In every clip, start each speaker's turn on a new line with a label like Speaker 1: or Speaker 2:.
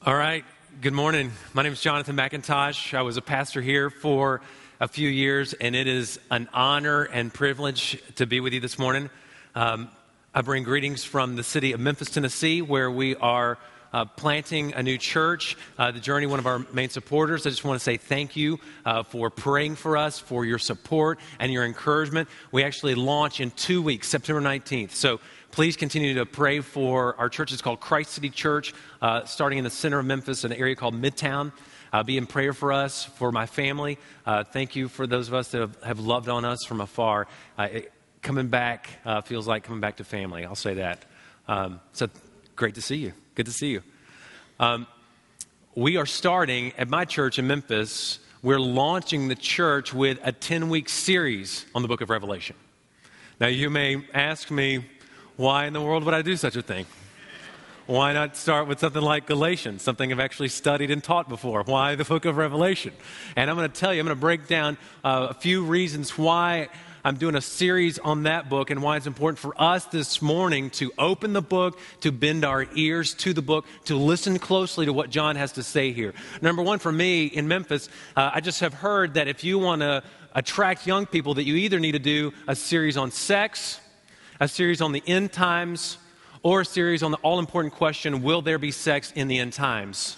Speaker 1: All right. Good morning. My name is Jonathan McIntosh. I was a pastor here for a few years, and it is an honor and privilege to be with you this morning. I bring greetings from the city of Memphis, Tennessee, where we are planting a new church. The Journey, one of our main supporters. I just want to say thank you for praying for us, for your support and your encouragement. We actually launch in 2 weeks, September 19th. So please continue to pray for our church. It's called Christ City Church, starting in the center of Memphis, an area called Midtown. Be in prayer for us, for my family. Thank you for those of us that have loved on us from afar. Coming back feels like coming back to family. I'll say that. So great to see you. Good to see you. We are starting at my church in Memphis. We're launching the church with a 10-week series on the book of Revelation. Now, you may ask me, why in the world would I do such a thing? Why not start with something like Galatians, something I've actually studied and taught before? Why the book of Revelation? And I'm going to tell you, I'm going to break down a few reasons why I'm doing a series on that book and why it's important for us this morning to open the book, to bend our ears to the book, to listen closely to what John has to say here. Number one, for me in Memphis, I just have heard that if you want to attract young people, that you either need to do a series on sex, a series on the end times, or a series on the all-important question, will there be sex in the end times?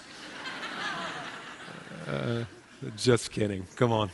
Speaker 1: Just kidding. Come on.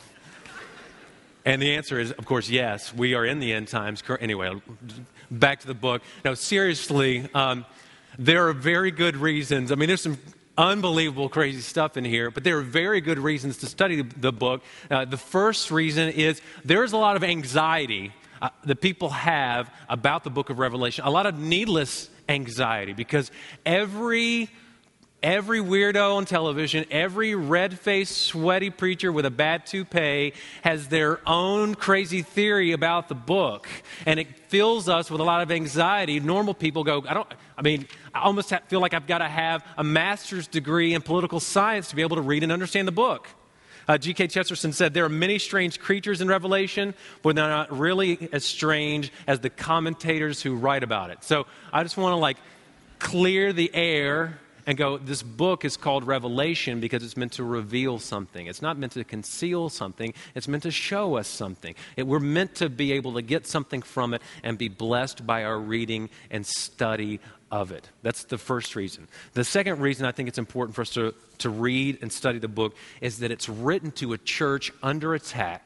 Speaker 1: And the answer is, of course, yes. We are in the end times. Anyway, back to the book. No, seriously, there are very good reasons. I mean, there's some unbelievable, crazy stuff in here, but there are very good reasons to study the book. The first reason is there's a lot of anxiety that people have about the book of Revelation, a lot of needless anxiety, because every weirdo on television, every red-faced, sweaty preacher with a bad toupee has their own crazy theory about the book, and it fills us with a lot of anxiety. Normal people go, I almost feel like I've got to have a master's degree in political science to be able to read and understand the book. G.K. Chesterton said, there are many strange creatures in Revelation, but they're not really as strange as the commentators who write about it. So I just want to clear the air and go, this book is called Revelation because it's meant to reveal something. It's not meant to conceal something. It's meant to show us something. We're meant to be able to get something from it and be blessed by our reading and study of it. That's the first reason. The second reason I think it's important for us to read and study the book is that it's written to a church under attack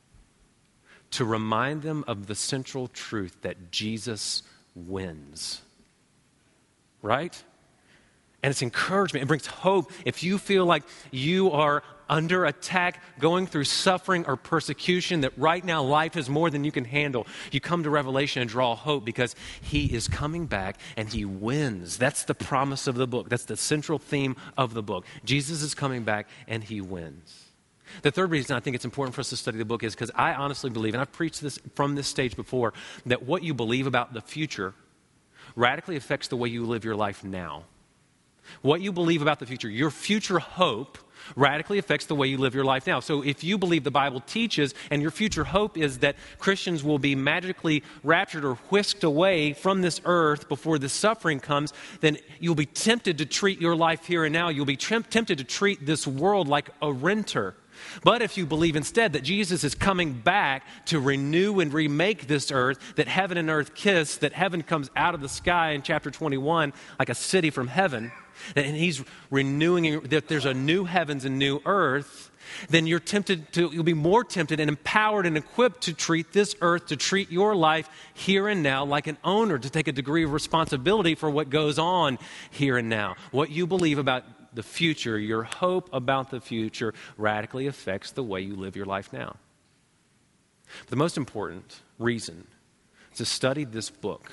Speaker 1: to remind them of the central truth that Jesus wins. Right? And it's encouragement. It brings hope. If you feel like you are under attack, going through suffering or persecution, that right now life is more than you can handle, you come to Revelation and draw hope because he is coming back and he wins. That's the promise of the book. That's the central theme of the book. Jesus is coming back and he wins. The third reason I think it's important for us to study the book is because I honestly believe, and I've preached this from this stage before, that what you believe about the future radically affects the way you live your life now. What you believe about the future, your future hope, radically affects the way you live your life now. So if you believe the Bible teaches and your future hope is that Christians will be magically raptured or whisked away from this earth before the suffering comes, then you'll be tempted to treat your life here and now. You'll be tempted to treat this world like a renter. But if you believe instead that Jesus is coming back to renew and remake this earth, that heaven and earth kiss, that heaven comes out of the sky in chapter 21 like a city from heaven, and he's renewing, that there's a new heavens and new earth, then you'll be more tempted and empowered and equipped to treat this earth, to treat your life here and now like an owner, to take a degree of responsibility for what goes on here and now. What you believe about the future, your hope about the future, radically affects the way you live your life now. But the most important reason to study this book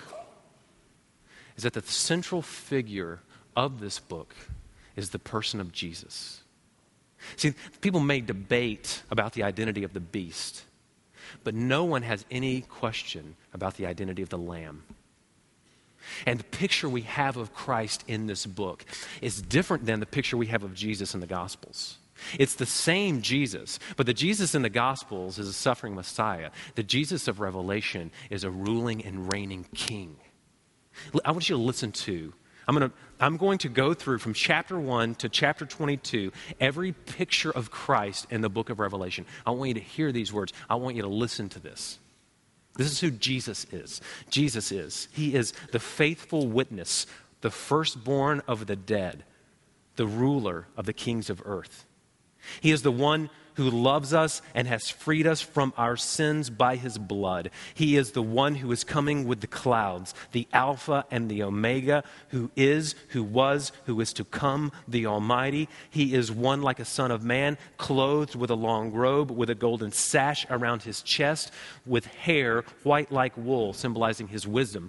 Speaker 1: is that the central figure of this book is the person of Jesus. See, people may debate about the identity of the beast, but no one has any question about the identity of the Lamb. And the picture we have of Christ in this book is different than the picture we have of Jesus in the Gospels. It's the same Jesus, but the Jesus in the Gospels is a suffering Messiah. The Jesus of Revelation is a ruling and reigning king. I want you to listen to I'm going to go through from chapter 1 to chapter 22, every picture of Christ in the book of Revelation. I want you to hear these words. I want you to listen to this. This is who Jesus is. He is the faithful witness, the firstborn of the dead, the ruler of the kings of earth. He is the one who loves us and has freed us from our sins by his blood. He is the one who is coming with the clouds, the Alpha and the Omega, who is, who was, who is to come, the Almighty. He is one like a son of man, clothed with a long robe, with a golden sash around his chest, with hair white like wool, symbolizing his wisdom.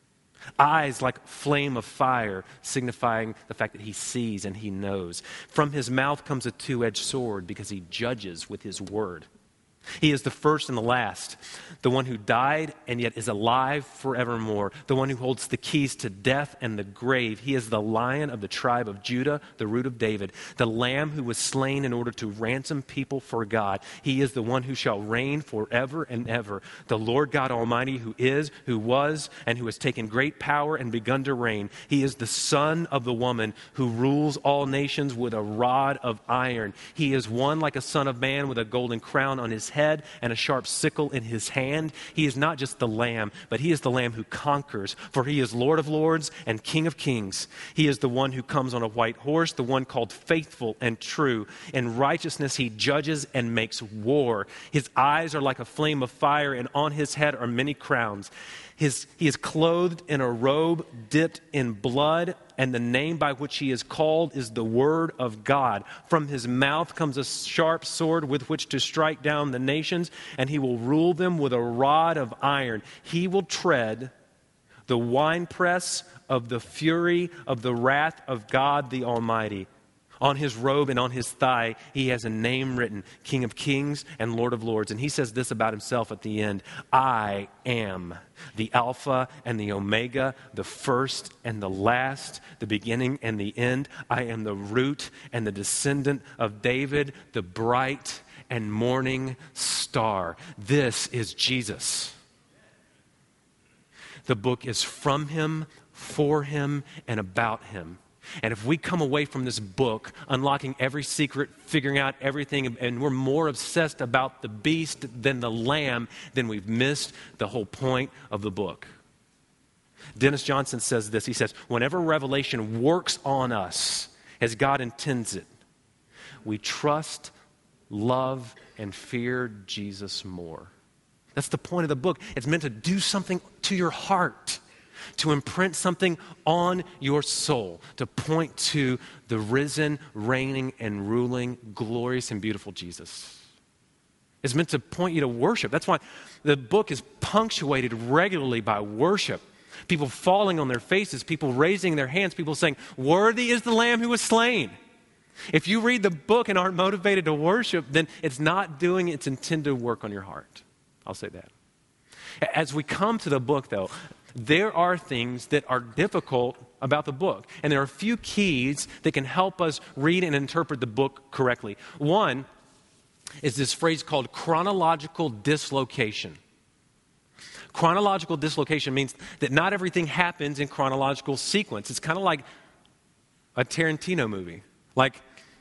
Speaker 1: Eyes like flame of fire, signifying the fact that he sees and he knows. From his mouth comes a two-edged sword because he judges with his word. He is the first and the last, the one who died and yet is alive forevermore, the one who holds the keys to death and the grave. He is the Lion of the tribe of Judah, the root of David, the Lamb who was slain in order to ransom people for God. He is the one who shall reign forever and ever, the Lord God Almighty, who is, who was, and who has taken great power and begun to reign. He is the Son of the woman who rules all nations with a rod of iron. He is one like a son of man with a golden crown on his head and a sharp sickle in his hand. He is not just the Lamb, but he is the Lamb who conquers, for he is Lord of lords and King of kings. He is the one who comes on a white horse, the one called faithful and true. In righteousness he judges and makes war. His eyes are like a flame of fire, and on his head are many crowns. He is clothed in a robe dipped in blood, and the name by which he is called is the Word of God. From his mouth comes a sharp sword with which to strike down the nations, and he will rule them with a rod of iron. He will tread the winepress of the fury of the wrath of God the Almighty. On his robe and on his thigh, he has a name written, King of Kings and Lord of Lords. And he says this about himself at the end: I am the Alpha and the Omega, the first and the last, the beginning and the end. I am the root and the descendant of David, the bright and morning star. This is Jesus. The book is from him, for him, and about him. And if we come away from this book unlocking every secret, figuring out everything, and we're more obsessed about the beast than the lamb, then we've missed the whole point of the book. Dennis Johnson says this. He says, whenever revelation works on us as God intends it, we trust, love, and fear Jesus more. That's the point of the book. It's meant to do something to your heart, to imprint something on your soul, to point to the risen, reigning, and ruling, glorious and beautiful Jesus. It's meant to point you to worship. That's why the book is punctuated regularly by worship. People falling on their faces, people raising their hands, people saying, "Worthy is the Lamb who was slain." If you read the book and aren't motivated to worship, then it's not doing its intended work on your heart. I'll say that. As we come to the book, though, there are things that are difficult about the book. And there are a few keys that can help us read and interpret the book correctly. One is this phrase called chronological dislocation. Chronological dislocation means that not everything happens in chronological sequence. It's kind of like a Tarantino movie. Like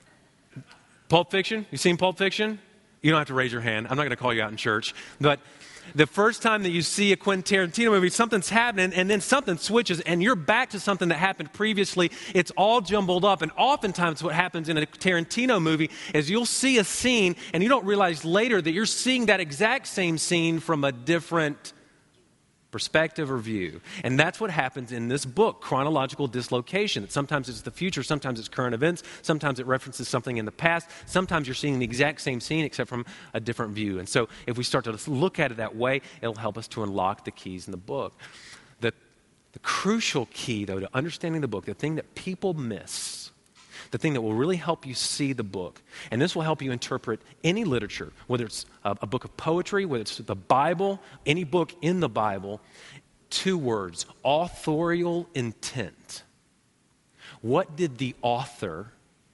Speaker 1: Pulp Fiction. You seen Pulp Fiction? You don't have to raise your hand. I'm not going to call you out in church. But the first time that you see a Quentin Tarantino movie, something's happening and then something switches and you're back to something that happened previously. It's all jumbled up. And oftentimes what happens in a Tarantino movie is you'll see a scene and you don't realize later that you're seeing that exact same scene from a different perspective or view. And that's what happens in this book, chronological dislocation. Sometimes it's the future, sometimes it's current events, sometimes it references something in the past, sometimes you're seeing the exact same scene except from a different view. And so if we start to look at it that way, it'll help us to unlock the keys in the book. The crucial key, though, to understanding the book, the thing that people miss, the thing that will really help you see the book, and this will help you interpret any literature, whether it's a book of poetry, whether it's the Bible, any book in the Bible, 2 words: authorial intent. What did the author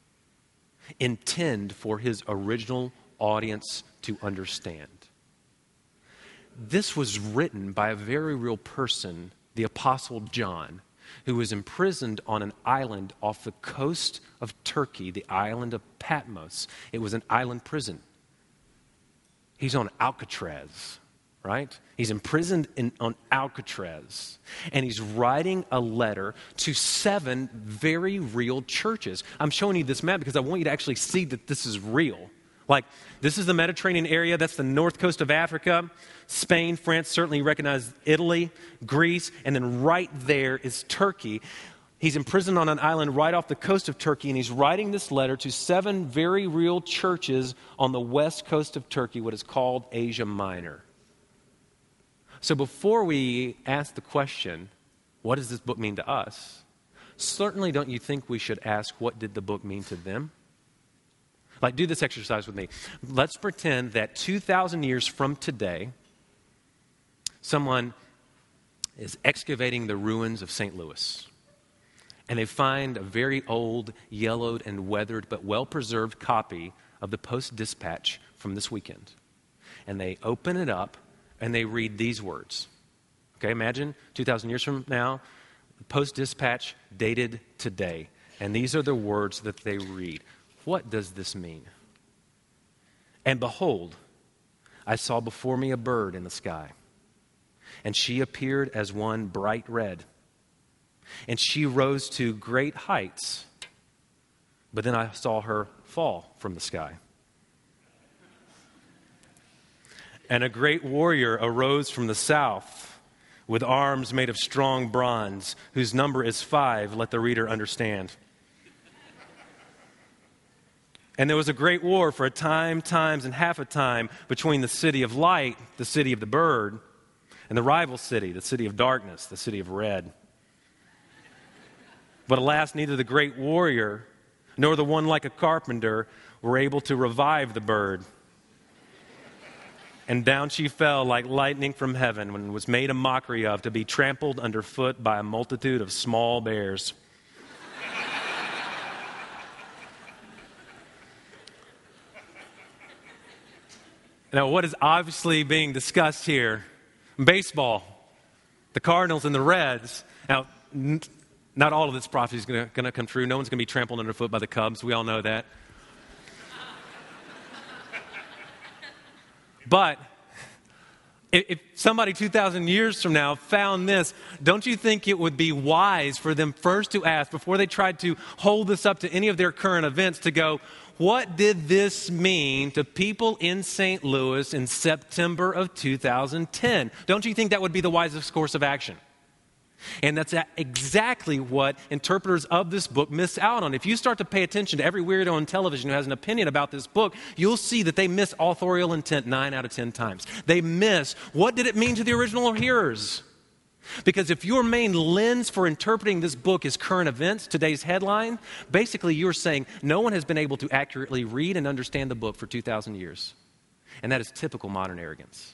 Speaker 1: intend for his original audience to understand? This was written by a very real person, the Apostle John, who was imprisoned on an island off the coast of Turkey, the island of Patmos. It was an island prison. He's on Alcatraz, right? He's imprisoned on Alcatraz. And he's writing a letter to 7 very real churches. I'm showing you this map because I want you to actually see that this is real. Like, this is the Mediterranean area. That's the north coast of Africa. Spain, France, certainly recognize Italy, Greece, and then right there is Turkey. He's imprisoned on an island right off the coast of Turkey, and he's writing this letter to 7 very real churches on the west coast of Turkey, what is called Asia Minor. So before we ask the question, what does this book mean to us? Certainly don't you think we should ask, what did the book mean to them? Like, do this exercise with me. Let's pretend that 2,000 years from today, someone is excavating the ruins of St. Louis. And they find a very old, yellowed, and weathered, but well-preserved copy of the Post-Dispatch from this weekend. And they open it up, and they read these words. Okay, imagine 2,000 years from now, the Post-Dispatch dated today. And these are the words that they read. What does this mean? And behold, I saw before me a bird in the sky, and she appeared as one bright red. And she rose to great heights, but then I saw her fall from the sky. And a great warrior arose from the south with arms made of strong bronze, whose number is 5, let the reader understand. And there was a great war for a time, times, and half a time between the city of light, the city of the bird, and the rival city, the city of darkness, the city of red. But alas, neither the great warrior nor the one like a carpenter were able to revive the bird. And down she fell like lightning from heaven, and was made a mockery of, to be trampled underfoot by a multitude of small bears. Now, what is obviously being discussed here? Baseball, the Cardinals and the Reds. Now, not all of this prophecy is going to come true. No one's going to be trampled underfoot by the Cubs. We all know that. But if somebody 2,000 years from now found this, don't you think it would be wise for them first to ask, before they tried to hold this up to any of their current events, to go, what did this mean to people in St. Louis in September of 2010? Don't you think that would be the wisest course of action? And that's exactly what interpreters of this book miss out on. If you start to pay attention to every weirdo on television who has an opinion about this book, you'll see that they miss authorial intent 9 out of 10 times. They miss, what did it mean to the original hearers? Because if your main lens for interpreting this book is current events, today's headline, basically you're saying no one has been able to accurately read and understand the book for 2,000 years. And that is typical modern arrogance.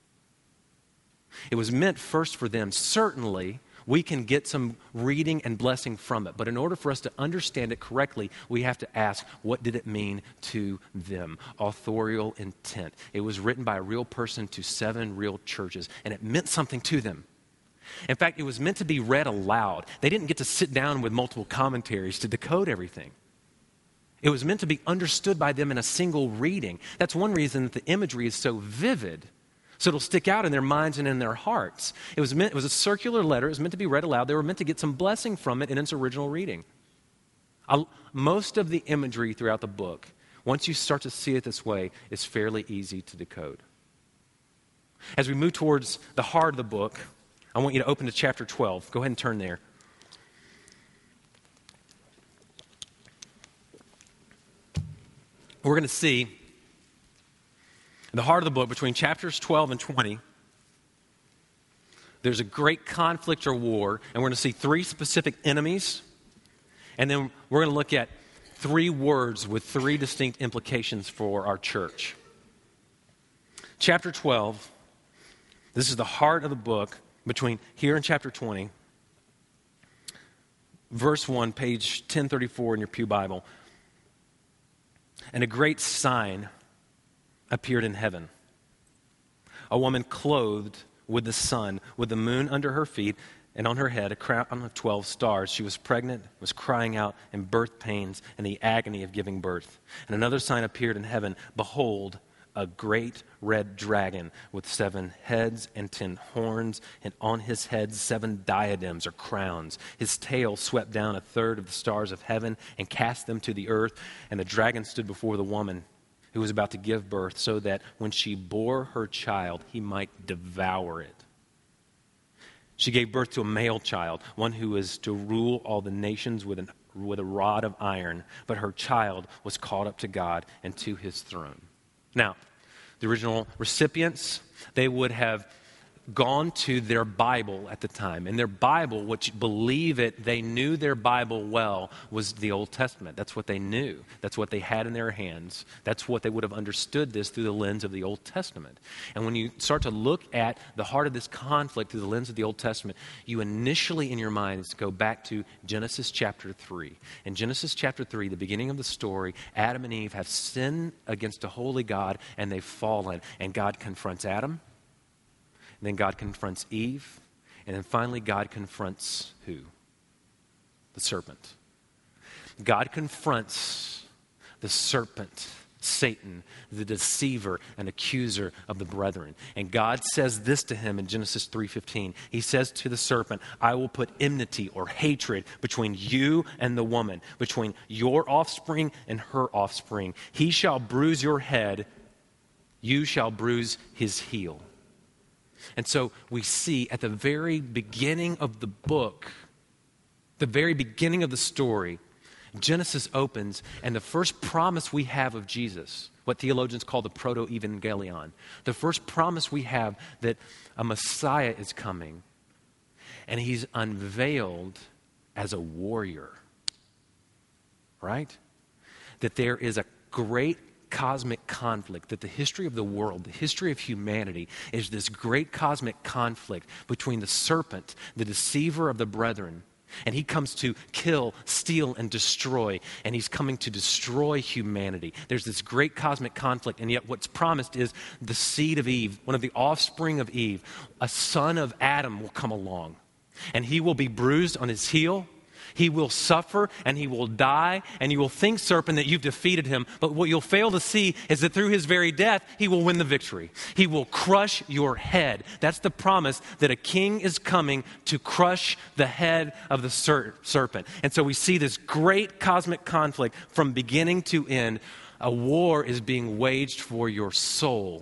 Speaker 1: It was meant first for them. Certainly, we can get some reading and blessing from it. But in order for us to understand it correctly, we have to ask, what did it mean to them? Authorial intent. It was written by a real person to 7 real churches, and it meant something to them. In fact, it was meant to be read aloud. They didn't get to sit down with multiple commentaries to decode everything. It was meant to be understood by them in a single reading. That's one reason that the imagery is so vivid. So it'll stick out in their minds and in their hearts. It was a circular letter. It was meant to be read aloud. They were meant to get some blessing from it in its original reading. Most of the imagery throughout the book, once you start to see it this way, is fairly easy to decode. As we move towards the heart of the book, I want you to open to chapter 12. Go ahead and turn there. We're going to see the heart of the book, between chapters 12 and 20, there's a great conflict or war, and we're going to see 3 specific enemies, and then we're going to look at 3 words with 3 distinct implications for our church. Chapter 12, this is the heart of the book, between here and chapter 20, verse 1, page 1034 in your Pew Bible. And a great sign appeared in heaven. A woman clothed with the sun, with the moon under her feet, and on her head a crown of 12 stars. She was pregnant, was crying out in birth pains and the agony of giving birth. And another sign appeared in heaven. Behold, a great red dragon with 7 heads and 10 horns, and on his heads 7 diadems or crowns. His tail swept down a third of the stars of heaven and cast them to the earth. And the dragon stood before the woman who was about to give birth, so that when she bore her child, he might devour it. She gave birth to a male child, one who is to rule all the nations with a rod of iron. But her child was caught up to God and to his throne. Now, the original recipients, they would have gone to their Bible at the time. And their Bible, which believe it, they knew their Bible well, was the Old Testament. That's what they knew. That's what they had in their hands. That's what they would have understood this through the lens of the Old Testament. And when you start to look at the heart of this conflict through the lens of the Old Testament, you initially in your minds go back to Genesis chapter 3. In Genesis chapter 3, the beginning of the story, Adam and Eve have sinned against a holy God and they've fallen. And God confronts Adam. And then God confronts Eve. And then finally God confronts who? The serpent. God confronts the serpent, Satan, the deceiver and accuser of the brethren. And God says this to him in Genesis 3:15. He says to the serpent, I will put enmity or hatred between you and the woman, between your offspring and her offspring. He shall bruise your head, you shall bruise his heel. And so we see at the very beginning of the book, the very beginning of the story, Genesis opens, and the first promise we have of Jesus, what theologians call the proto-evangelion, the first promise we have that a Messiah is coming, and he's unveiled as a warrior, right? That there is a great cosmic conflict, that the history of the world, the history of humanity, is this great cosmic conflict between the serpent, the deceiver of the brethren, and he comes to kill, steal, and destroy, and he's coming to destroy humanity. There's this great cosmic conflict, and yet what's promised is the seed of Eve, one of the offspring of Eve, a son of Adam will come along, and he will be bruised on his heel. He will suffer and he will die, and you will think, serpent, that you've defeated him. But what you'll fail to see is that through his very death, he will win the victory. He will crush your head. That's the promise, that a king is coming to crush the head of the serpent. And so we see this great cosmic conflict from beginning to end. A war is being waged for your soul.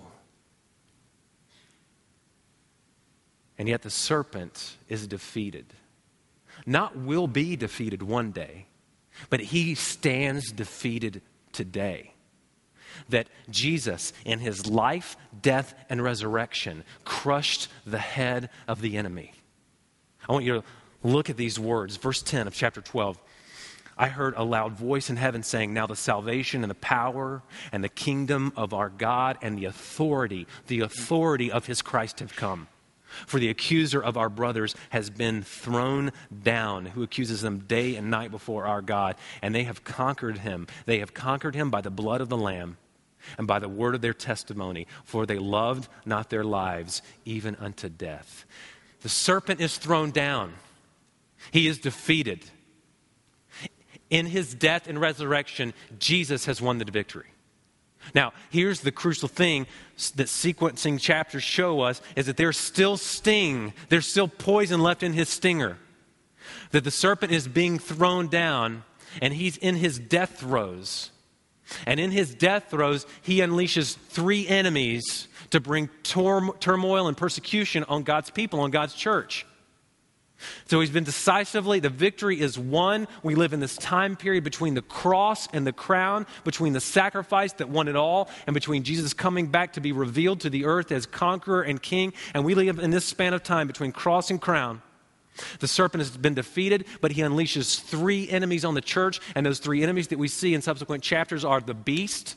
Speaker 1: And yet the serpent is defeated. Not will be defeated one day, but he stands defeated today. That Jesus, in his life, death, and resurrection, crushed the head of the enemy. I want you to look at these words. Verse 10 of chapter 12. I heard a loud voice in heaven saying, now the salvation and the power and the kingdom of our God and the authority of his Christ have come. For the accuser of our brothers has been thrown down, who accuses them day and night before our God. And they have conquered him. They have conquered him by the blood of the Lamb and by the word of their testimony. For they loved not their lives even unto death. The serpent is thrown down. He is defeated. In his death and resurrection, Jesus has won the victory. Now, here's the crucial thing that sequencing chapters show us, is that there's still sting, there's still poison left in his stinger. That the serpent is being thrown down, and he's in his death throes. And in his death throes, he unleashes 3 enemies to bring turmoil and persecution on God's people, on God's church. So he's been decisively, the victory is won. We live in this time period between the cross and the crown, between the sacrifice that won it all, and between Jesus coming back to be revealed to the earth as conqueror and king. And we live in this span of time between cross and crown. The serpent has been defeated, but he unleashes 3 enemies on the church. And those 3 enemies that we see in subsequent chapters are the beast,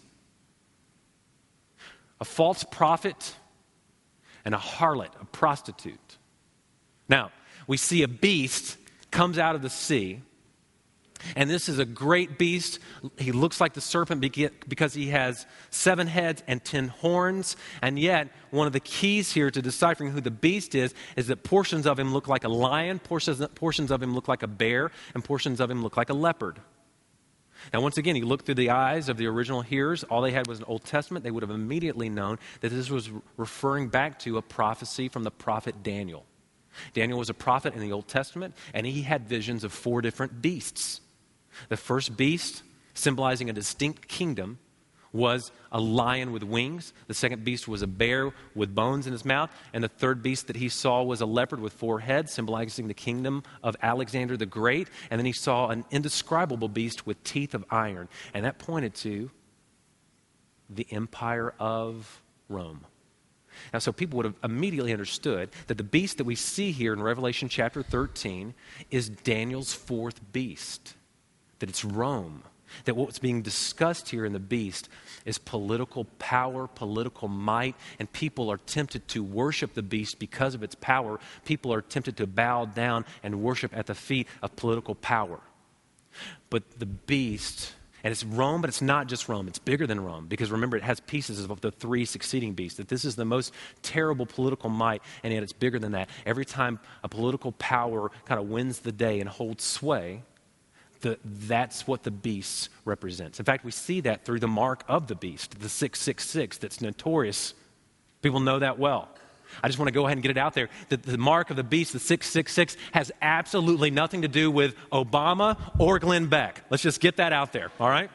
Speaker 1: a false prophet, and a harlot, a prostitute. Now, we see a beast comes out of the sea, And this is a great beast. He looks like the serpent because he has 7 heads and 10 horns. And yet, one of the keys here to deciphering who the beast is that portions of him look like a lion, portions of him look like a bear, and portions of him look like a leopard. Now, once again, you look through the eyes of the original hearers. All they had was an Old Testament. They would have immediately known that this was referring back to a prophecy from the prophet Daniel. Daniel was a prophet in the Old Testament, and he had visions of 4 different beasts. The first beast, symbolizing a distinct kingdom, was a lion with wings. The second beast was a bear with bones in his mouth. And the third beast that he saw was a leopard with 4 heads, symbolizing the kingdom of Alexander the Great. And then he saw an indescribable beast with teeth of iron. And that pointed to the empire of Rome. Now, so people would have immediately understood that the beast that we see here in Revelation chapter 13 is Daniel's 4th beast. That it's Rome, that what's being discussed here in the beast is political power, political might, and people are tempted to worship the beast because of its power. People are tempted to bow down and worship at the feet of political power. But the beast, and it's Rome, but it's not just Rome. It's bigger than Rome, because remember, it has pieces of the 3 succeeding beasts, that this is the most terrible political might, and yet it's bigger than that. Every time a political power kind of wins the day and holds sway, that's what the beast represents. In fact, we see that through the mark of the beast, the 666, that's notorious. People know that well. I just want to go ahead and get it out there that the mark of the beast, the 666, has absolutely nothing to do with Obama or Glenn Beck. Let's just get that out there, all right?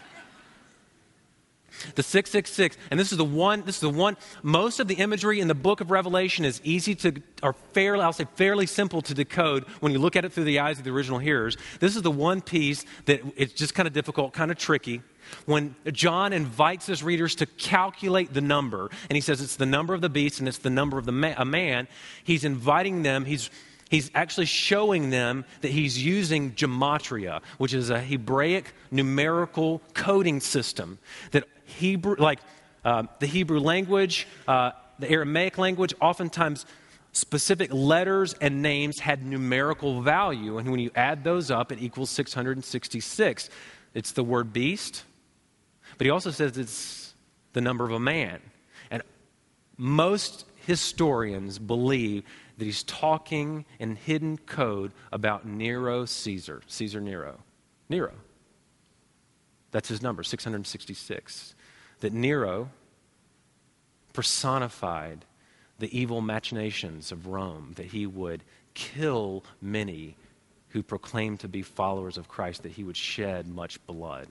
Speaker 1: The 666, and this is the one, most of the imagery in the book of Revelation is fairly simple to decode when you look at it through the eyes of the original hearers. This is the one piece that it's just kind of difficult, kind of tricky. When John invites his readers to calculate the number, and he says it's the number of the beast and it's the number of a man, he's inviting them, He's actually showing them that he's using gematria, which is a Hebraic numerical coding system that the Hebrew language, the Aramaic language, oftentimes specific letters and names had numerical value. And when you add those up, it equals 666. It's the word beast, but he also says it's the number of a man. And most historians believe that he's talking in hidden code about Caesar Nero. Nero. That's his number, 666. That Nero personified the evil machinations of Rome, that he would kill many who proclaimed to be followers of Christ, that he would shed much blood.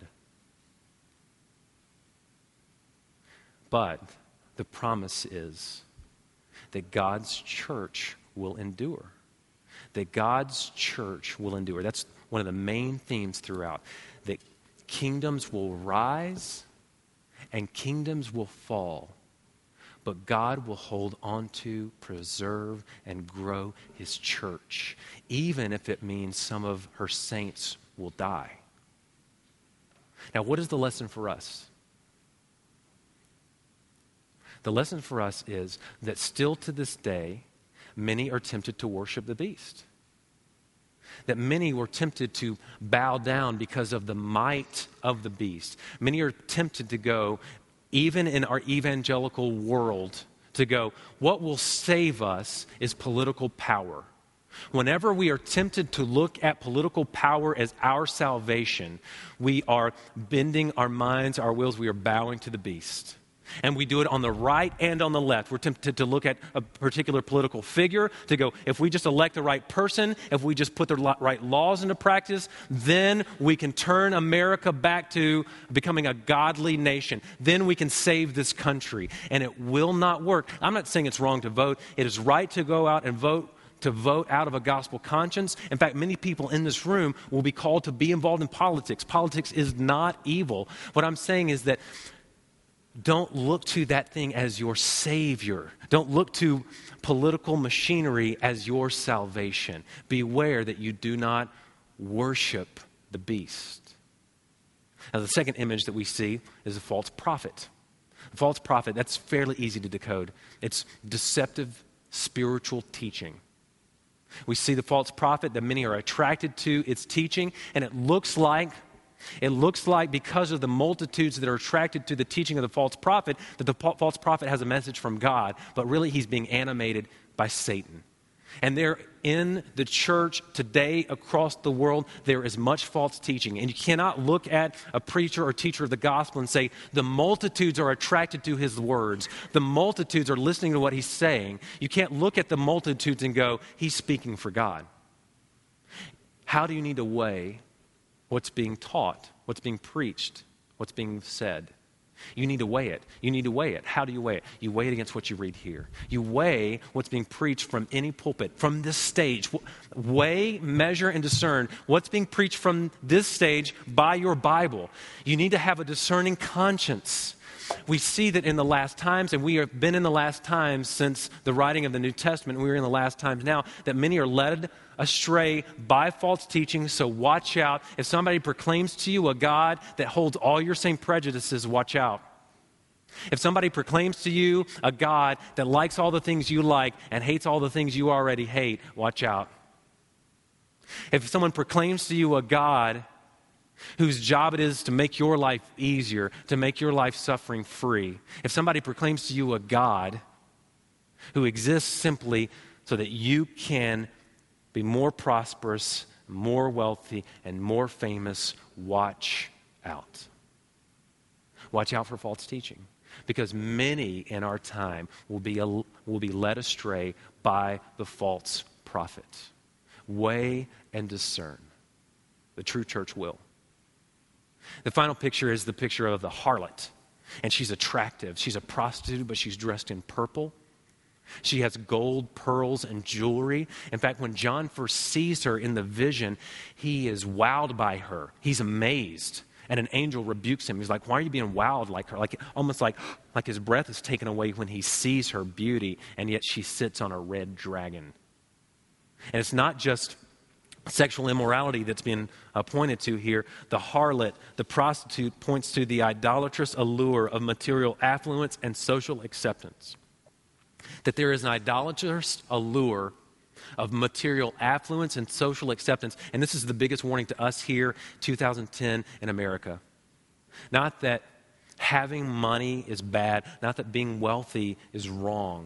Speaker 1: But the promise is that God's church will endure. That God's church will endure. That's one of the main themes throughout. That kingdoms will rise and kingdoms will fall. But God will hold on to, preserve, and grow his church, even if it means some of her saints will die. Now, what is the lesson for us? The lesson for us is that still to this day, many are tempted to worship the beast. That many were tempted to bow down because of the might of the beast. Many are tempted to go, even in our evangelical world, to go, what will save us is political power. Whenever we are tempted to look at political power as our salvation, we are bending our minds, our wills, we are bowing to the beast. And we do it on the right and on the left. We're tempted to look at a particular political figure, to go, if we just elect the right person, if we just put the right laws into practice, then we can turn America back to becoming a godly nation. Then we can save this country. And it will not work. I'm not saying it's wrong to vote. It is right to go out and vote, to vote out of a gospel conscience. In fact, many people in this room will be called to be involved in politics. Politics is not evil. What I'm saying is that don't look to that thing as your savior. Don't look to political machinery as your salvation. Beware that you do not worship the beast. Now, the second image that we see is a false prophet. A false prophet, that's fairly easy to decode. It's deceptive spiritual teaching. We see the false prophet that many are attracted to its teaching, and it looks like because of the multitudes that are attracted to the teaching of the false prophet, that the false prophet has a message from God, but really he's being animated by Satan. And there in the church today across the world, there is much false teaching. And you cannot look at a preacher or teacher of the gospel and say, the multitudes are attracted to his words. The multitudes are listening to what he's saying. You can't look at the multitudes and go, he's speaking for God. How do you need to weigh what's being taught, what's being preached, what's being said? You need to weigh it. You need to weigh it. How do you weigh it? You weigh it against what you read here. You weigh what's being preached from any pulpit, from this stage. Weigh, measure, and discern what's being preached from this stage by your Bible. You need to have a discerning conscience. We see that in the last times, and we have been in the last times since the writing of the New Testament, and we're in the last times now, that many are led astray by false teaching, so watch out. If somebody proclaims to you a God that holds all your same prejudices, watch out. If somebody proclaims to you a God that likes all the things you like and hates all the things you already hate, watch out. If someone proclaims to you a God whose job it is to make your life easier, to make your life suffering free, if somebody proclaims to you a God who exists simply so that you can be more prosperous, more wealthy, and more famous, watch out. Watch out for false teaching, because many in our time will be led astray by the false prophet. Weigh and discern. The true church will. The final picture is the picture of the harlot, and she's attractive. She's a prostitute, but she's dressed in purple. She has gold, pearls, and jewelry. In fact, when John first sees her in the vision, he is wowed by her. He's amazed. And an angel rebukes him. He's like, why are you being wowed like her? Almost like his breath is taken away when he sees her beauty, and yet she sits on a red dragon. And it's not just sexual immorality that's been pointed to here. The harlot, the prostitute, points to the idolatrous allure of material affluence and social acceptance. That there is an idolatrous allure of material affluence and social acceptance. And this is the biggest warning to us here, 2010 in America. Not that having money is bad, not that being wealthy is wrong.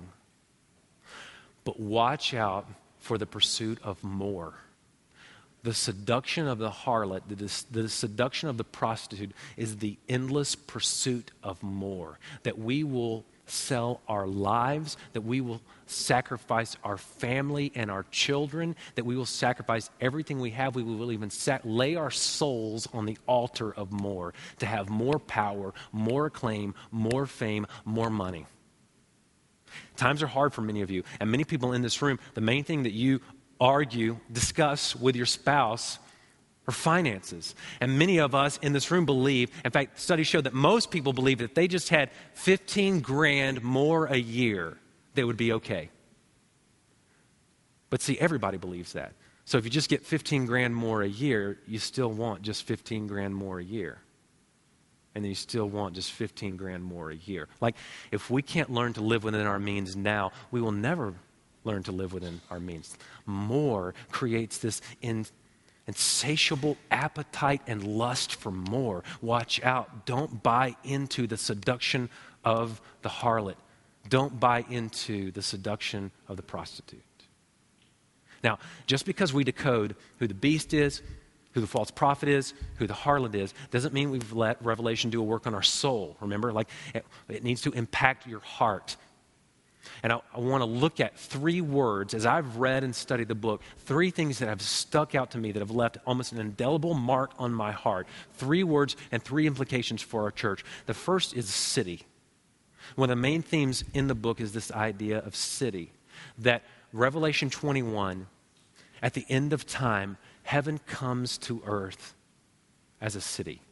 Speaker 1: But watch out for the pursuit of more. The seduction of the harlot, the seduction of the prostitute is the endless pursuit of more. That we will sell our lives, that we will sacrifice our family and our children, that we will sacrifice everything we have. We will even lay our souls on the altar of more, to have more power, more acclaim, more fame, more money. Times are hard for many of you, and many people in this room, the main thing that you discuss with your spouse or finances. And many of us in this room believe, in fact, studies show that most people believe that if they just had 15 grand more a year, they would be okay. But see, everybody believes that. So if you just get 15 grand more a year, you still want just 15 grand more a year. And then you still want just 15 grand more a year. Like, if we can't learn to live within our means now, we will never learn to live within our means. More creates this insatiable appetite and lust for more. Watch out. Don't buy into the seduction of the harlot. Don't buy into the seduction of the prostitute. Now, just because we decode who the beast is, who the false prophet is, who the harlot is, doesn't mean we've let Revelation do a work on our soul. Remember, it needs to impact your heart. And I want to look at 3 words, as I've read and studied the book, 3 things that have stuck out to me that have left almost an indelible mark on my heart. 3 words and 3 implications for our church. The first is city. One of the main themes in the book is this idea of city. That Revelation 21, at the end of time, heaven comes to earth as a city.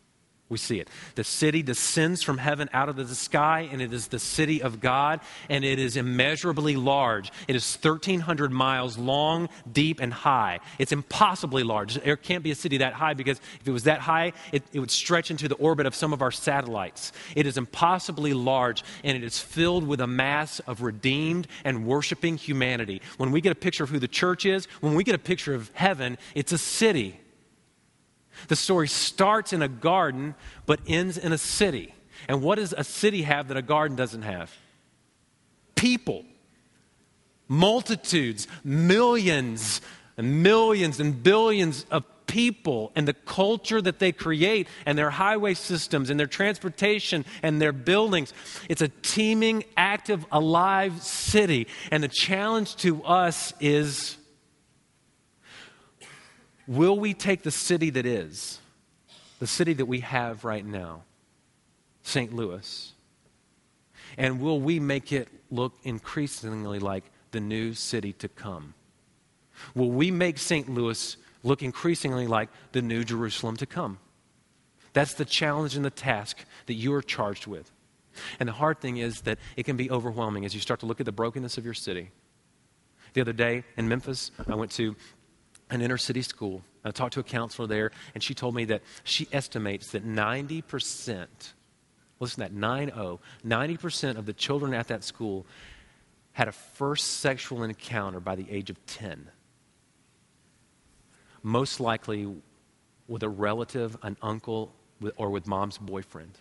Speaker 1: We see it. The city descends from heaven out of the sky, and it is the city of God, and it is immeasurably large. It is 1,300 miles long, deep, and high. It's impossibly large. There can't be a city that high, because if it was that high, it would stretch into the orbit of some of our satellites. It is impossibly large, and it is filled with a mass of redeemed and worshiping humanity. When we get a picture of who the church is, when we get a picture of heaven, it's a city. The story starts in a garden, but ends in a city. And what does a city have that a garden doesn't have? People. Multitudes, millions and millions and billions of people, and the culture that they create, and their highway systems, and their transportation, and their buildings. It's a teeming, active, alive city. And the challenge to us is, will we take the city that is, the city that we have right now, St. Louis, and will we make it look increasingly like the new city to come? Will we make St. Louis look increasingly like the new Jerusalem to come? That's the challenge and the task that you are charged with. And the hard thing is that it can be overwhelming as you start to look at the brokenness of your city. The other day in Memphis, I went to an inner city school. I talked to a counselor there, and she told me that she estimates that 90%, listen to that, 90% of the children at that school had a first sexual encounter by the age of 10. Most likely with a relative, an uncle, or with mom's boyfriend.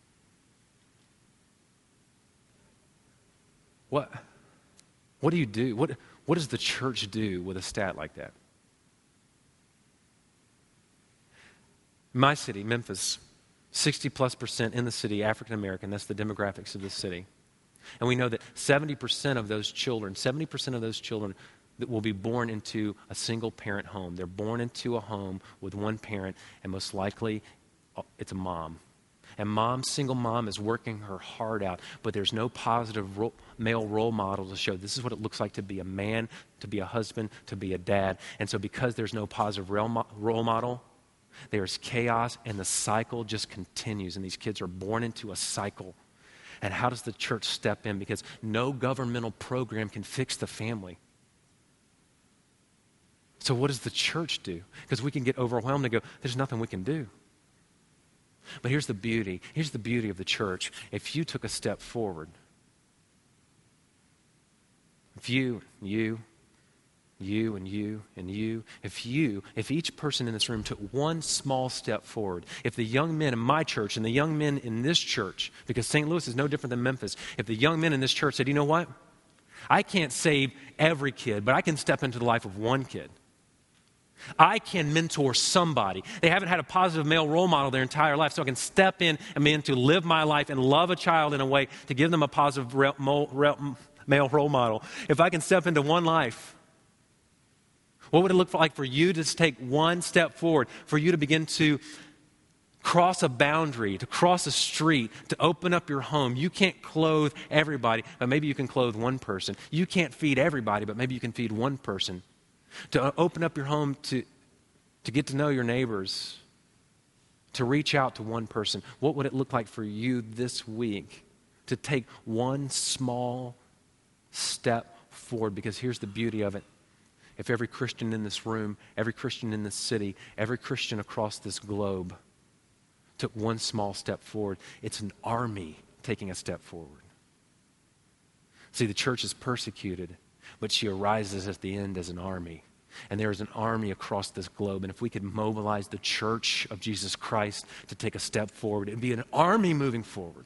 Speaker 1: What do you do? What does the church do with a stat like that? My city, Memphis, 60+% in the city, African American. That's the demographics of the city. And we know that 70% of those children that will be born into a single parent home. They're born into a home with one parent, and most likely it's a mom. And single mom is working her heart out, but there's no positive male role model to show this is what it looks like to be a man, to be a husband, to be a dad. And so because there's no positive role model, there's chaos, and the cycle just continues, and these kids are born into a cycle. And how does the church step in? Because no governmental program can fix the family. So what does the church do? Because we can get overwhelmed and go, there's nothing we can do. But here's the beauty. Here's the beauty of the church. If you took a step forward, if you, if each person in this room took one small step forward, if the young men in my church and the young men in this church, because St. Louis is no different than Memphis, if the young men in this church said, you know what? I can't save every kid, but I can step into the life of one kid. I can mentor somebody. They haven't had a positive male role model their entire life, so I can step in and begin to live my life and love a child in a way to give them a positive male role model. If I can step into one life, what would it look like for you to take one step forward, for you to begin to cross a boundary, to cross a street, to open up your home? You can't clothe everybody, but maybe you can clothe one person. You can't feed everybody, but maybe you can feed one person. To open up your home to get to know your neighbors, to reach out to one person. What would it look like for you this week to take one small step forward? Because here's the beauty of it. If every Christian in this room, every Christian in this city, every Christian across this globe took one small step forward, it's an army taking a step forward. See, the church is persecuted, but she arises at the end as an army. And there is an army across this globe. And if we could mobilize the church of Jesus Christ to take a step forward, it'd be an army moving forward.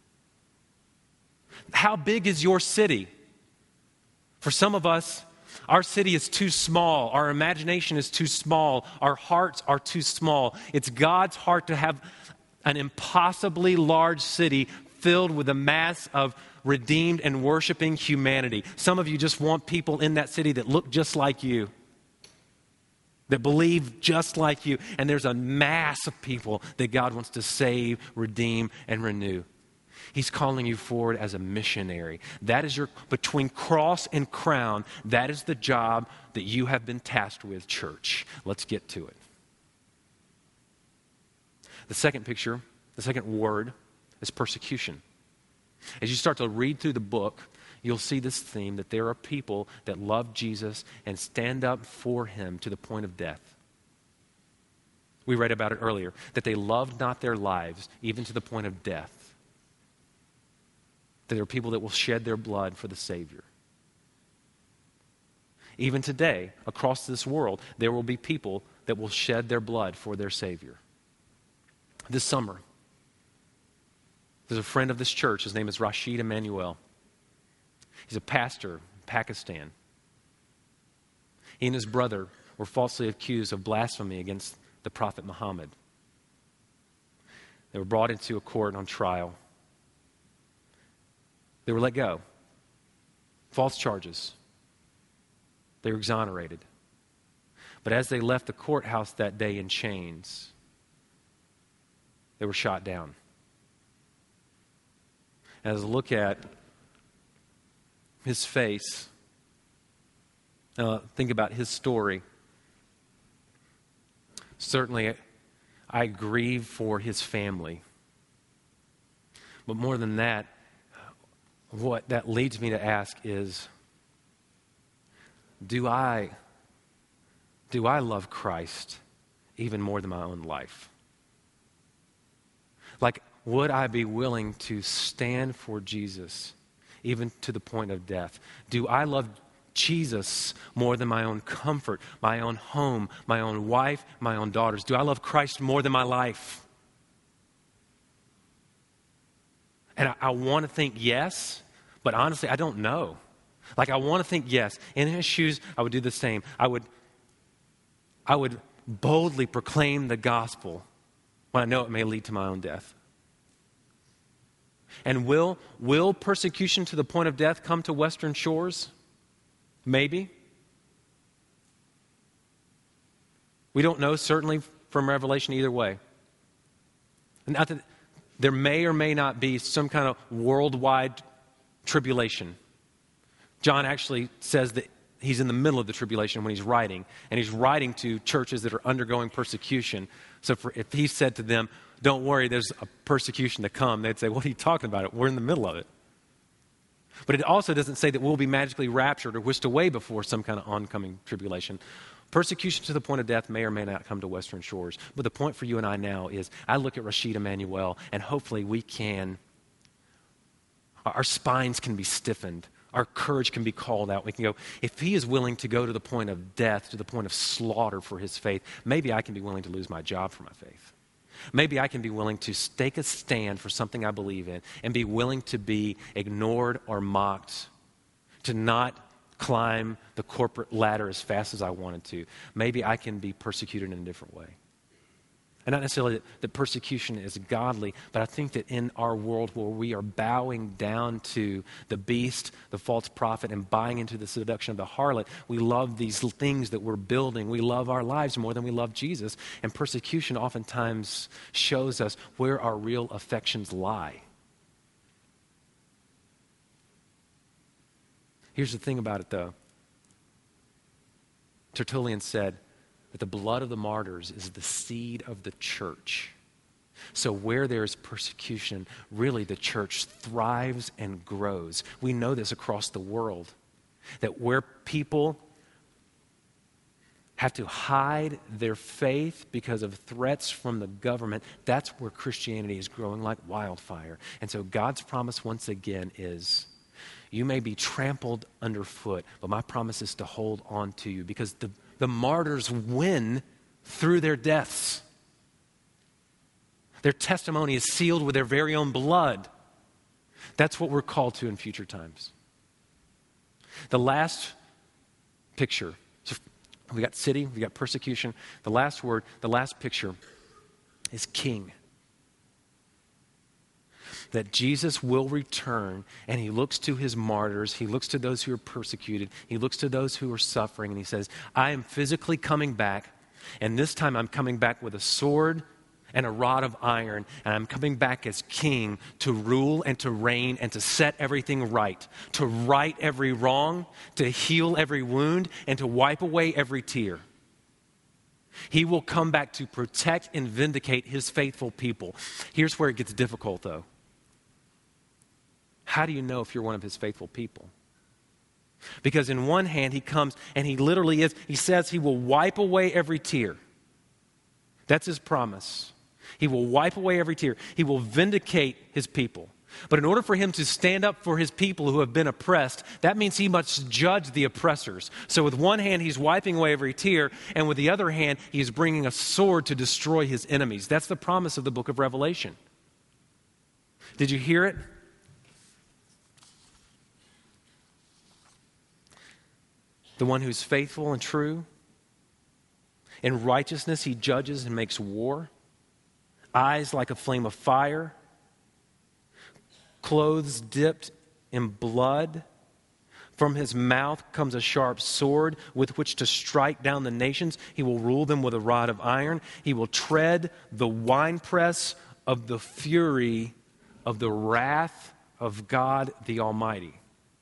Speaker 1: How big is your city? For some of us, our city is too small. Our imagination is too small. Our hearts are too small. It's God's heart to have an impossibly large city filled with a mass of redeemed and worshiping humanity. Some of you just want people in that city that look just like you, that believe just like you. And there's a mass of people that God wants to save, redeem, and renew. He's calling you forward as a missionary. That is between cross and crown, that is the job that you have been tasked with, church. Let's get to it. The second picture, the second word, is persecution. As you start to read through the book, you'll see this theme that there are people that love Jesus and stand up for him to the point of death. We read about it earlier, that they loved not their lives even to the point of death. That there are people that will shed their blood for the Savior. Even today, across this world, there will be people that will shed their blood for their Savior. This summer, there's a friend of this church. His name is Rashid Emmanuel. He's a pastor in Pakistan. He and his brother were falsely accused of blasphemy against the Prophet Muhammad. They were brought into a court on trial. They were let go. False charges. They were exonerated. But as they left the courthouse that day in chains, they were shot down. As I look at his face, think about his story, certainly I grieve for his family. But more than that, what that leads me to ask is, do I love Christ even more than my own life? Like, would I be willing to stand for Jesus even to the point of death? Do I love Jesus more than my own comfort, my own home, my own wife, my own daughters? Do I love Christ more than my life? And I want to think yes, but honestly, I don't know. Like, I want to think yes. In his shoes, I would do the same. I would boldly proclaim the gospel when I know it may lead to my own death. And will persecution to the point of death come to Western Shores? Maybe. We don't know, certainly from Revelation, either way. Not that there may or may not be some kind of worldwide tribulation. John actually says that he's in the middle of the tribulation when he's writing, and he's writing to churches that are undergoing persecution. So if he said to them, don't worry, there's a persecution to come, they'd say, what are you talking about? We're in the middle of it. But it also doesn't say that we'll be magically raptured or whisked away before some kind of oncoming tribulation. Persecution to the point of death may or may not come to Western Shores. But the point for you and I now is, I look at Rashid Emmanuel, and hopefully our spines can be stiffened. Our courage can be called out. We can go, if he is willing to go to the point of death, to the point of slaughter for his faith, maybe I can be willing to lose my job for my faith. Maybe I can be willing to take a stand for something I believe in and be willing to be ignored or mocked, to not climb the corporate ladder as fast as I wanted to. Maybe I can be persecuted in a different way. And not necessarily that persecution is godly, but I think that in our world where we are bowing down to the beast, the false prophet, and buying into the seduction of the harlot, we love these things that we're building. We love our lives more than we love Jesus. And persecution oftentimes shows us where our real affections lie. Here's the thing about it, though. Tertullian said that the blood of the martyrs is the seed of the church. So where there is persecution, really the church thrives and grows. We know this across the world, that where people have to hide their faith because of threats from the government, that's where Christianity is growing like wildfire. And so God's promise once again is, you may be trampled underfoot, but my promise is to hold on to you, because the martyrs win through their deaths. Their testimony is sealed with their very own blood. That's what we're called to in future times. The last picture, so we got city, we got persecution. The last word, the last picture is king. That Jesus will return, and he looks to his martyrs, he looks to those who are persecuted, he looks to those who are suffering, and he says, I am physically coming back, and this time I'm coming back with a sword and a rod of iron, and I'm coming back as king to rule and to reign and to set everything right, to right every wrong, to heal every wound, and to wipe away every tear. He will come back to protect and vindicate his faithful people. Here's where it gets difficult, though. How do you know if you're one of his faithful people? Because in one hand, he comes and he literally is, he says he will wipe away every tear. That's his promise. He will wipe away every tear. He will vindicate his people. But in order for him to stand up for his people who have been oppressed, that means he must judge the oppressors. So with one hand, he's wiping away every tear, and with the other hand, he's bringing a sword to destroy his enemies. That's the promise of the book of Revelation. Did you hear it? The one who's faithful and true. In righteousness, he judges and makes war. Eyes like a flame of fire. Clothes dipped in blood. From his mouth comes a sharp sword with which to strike down the nations. He will rule them with a rod of iron. He will tread the winepress of the fury of the wrath of God the Almighty.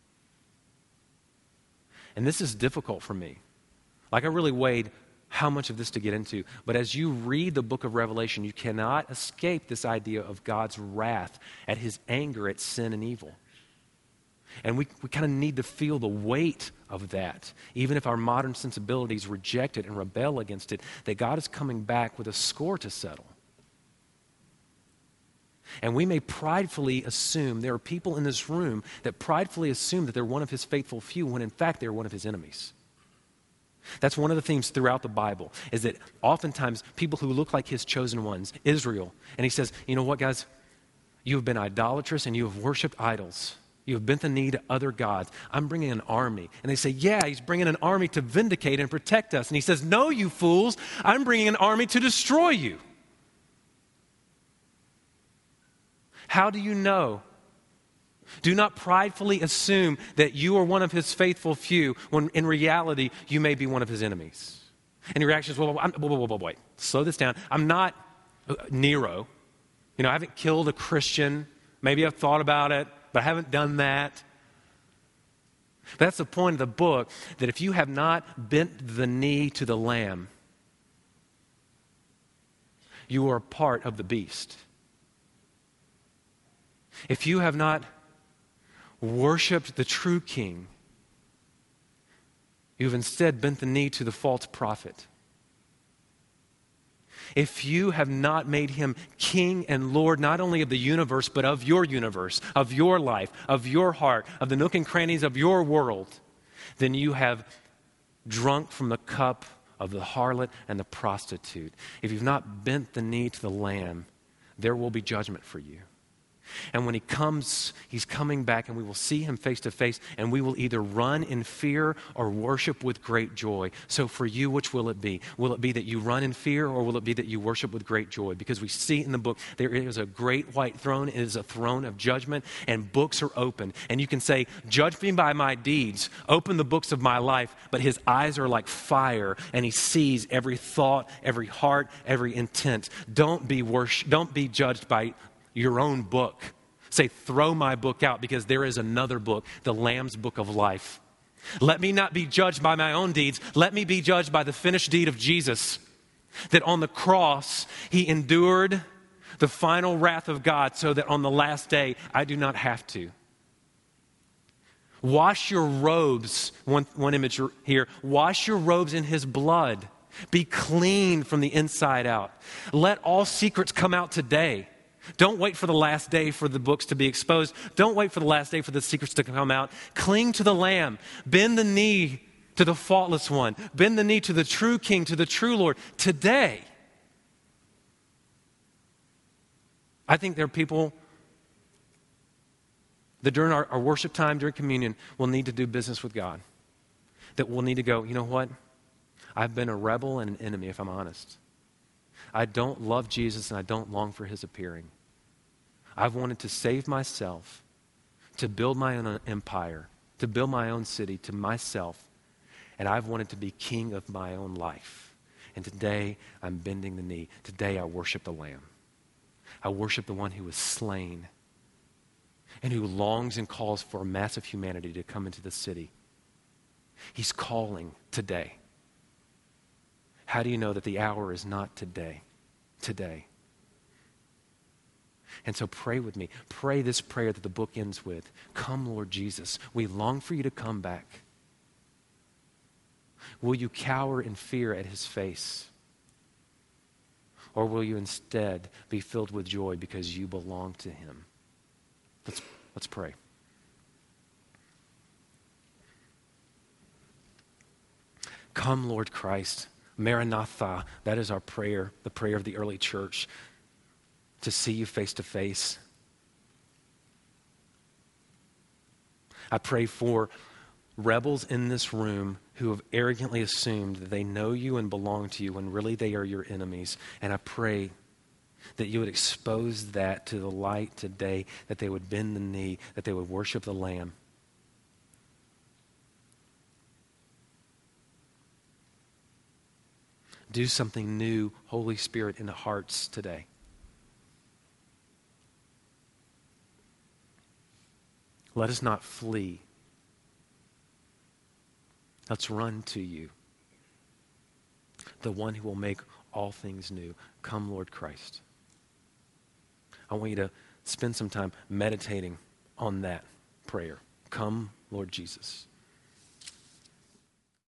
Speaker 1: And this is difficult for me. Like, I really weighed how much of this to get into. But as you read the book of Revelation, you cannot escape this idea of God's wrath at his anger at sin and evil. And we kind of need to feel the weight of that, even if our modern sensibilities reject it and rebel against it, that God is coming back with a score to settle. And we may pridefully assume, there are people in this room that pridefully assume that they're one of his faithful few, when in fact they're one of his enemies. That's one of the themes throughout the Bible, is that oftentimes people who look like his chosen ones, Israel, and he says, you know what, guys? You have been idolatrous and you have worshiped idols. You have bent the knee to other gods. I'm bringing an army. And they say, yeah, he's bringing an army to vindicate and protect us. And he says, no, you fools, I'm bringing an army to destroy you. How do you know? Do not pridefully assume that you are one of his faithful few, when in reality, you may be one of his enemies. And your reaction is, wait, slow this down. I'm not Nero. I haven't killed a Christian. Maybe I've thought about it, but I haven't done that. But that's the point of the book, that if you have not bent the knee to the Lamb, you are a part of the beast. If you have not worshipped the true King, you've instead bent the knee to the false prophet. If you have not made him King and Lord, not only of the universe, but of your universe, of your life, of your heart, of the nook and crannies of your world, then you have drunk from the cup of the harlot and the prostitute. If you've not bent the knee to the Lamb, there will be judgment for you. And when he comes, he's coming back, and we will see him face to face, and we will either run in fear or worship with great joy. So for you, which will it be? Will it be that you run in fear, or will it be that you worship with great joy? Because we see in the book, there is a great white throne. It is a throne of judgment, and books are open. And you can say, judge me by my deeds. Open the books of my life. But his eyes are like fire, and he sees every thought, every heart, every intent. Don't be judged by your own book. Say, throw my book out, because there is another book, the Lamb's book of life. Let me not be judged by my own deeds. Let me be judged by the finished deed of Jesus. That on the cross, he endured the final wrath of God, so that on the last day, I do not have to. Wash your robes, one image here, wash your robes in his blood. Be clean from the inside out. Let all secrets come out today. Don't wait for the last day for the books to be exposed. Don't wait for the last day for the secrets to come out. Cling to the Lamb. Bend the knee to the faultless one. Bend the knee to the true King, to the true Lord. Today. I think there are people that during our worship time, during communion, will need to do business with God. That will need to go, you know what? I've been a rebel and an enemy, if I'm honest. I don't love Jesus, and I don't long for his appearing. I've wanted to save myself, to build my own empire, to build my own city to myself, and I've wanted to be king of my own life. And today, I'm bending the knee. Today, I worship the Lamb. I worship the one who was slain and who longs and calls for a mass of humanity to come into the city. He's calling today. How do you know that the hour is not today? Today. And so pray with me. Pray this prayer that the book ends with. Come, Lord Jesus. We long for you to come back. Will you cower in fear at his face? Or will you instead be filled with joy because you belong to him? Let's pray. Come, Lord Christ. Maranatha, that is our prayer, the prayer of the early church, to see you face to face. I pray for rebels in this room who have arrogantly assumed that they know you and belong to you when really they are your enemies. And I pray that you would expose that to the light today, that they would bend the knee, that they would worship the Lamb. Do something new, Holy Spirit, in the hearts today. Let us not flee. Let's run to you, the one who will make all things new. Come, Lord Christ. I want you to spend some time meditating on that prayer. Come, Lord Jesus.